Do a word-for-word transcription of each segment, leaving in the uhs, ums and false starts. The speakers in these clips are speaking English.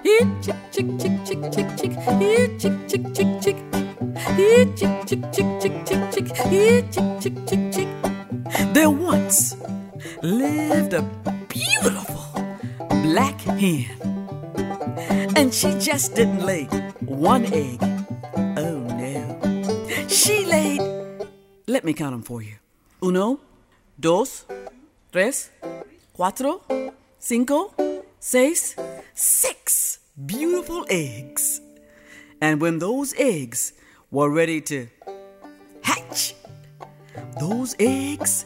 Eat chick, chick, chick, chick, chick, chick. Eat chick, chick, chick, chick. Eat chick, chick, chick, chick, chick, chick. Eat chick, chick, chick, chick. There once lived a beautiful black hen, and she just didn't lay one egg. Oh no. She laid, let me count them for you. Uno, dos, tres, cuatro, cinco, seis, six beautiful eggs. And when those eggs were ready to hatch, those eggs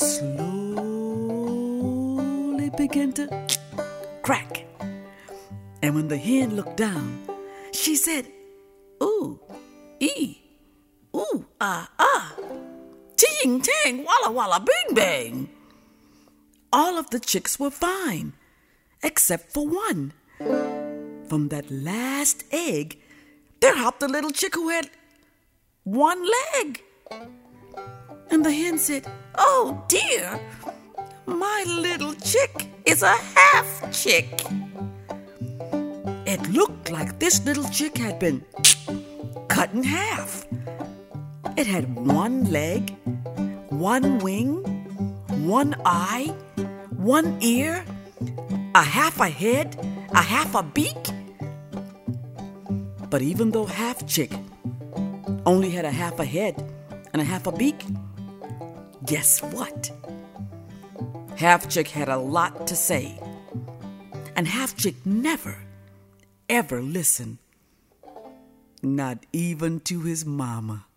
slowly began to crack. And when the hen looked down, she said, ooh, ee, ooh, ah, ah, ting, tang, walla, walla, bing, bang. All of the chicks were fine, except for one. From that last egg, there hopped a little chick who had one leg. And the hen said, oh dear, my little chick is a half chick. It looked like this little chick had been cut in half. It had one leg, one wing, one eye, one ear, a half a head, a half a beak. But even though half chick only had a half a head and a half a beak, guess what? Half chick had a lot to say, and half chick never, ever listened, not even to his mama.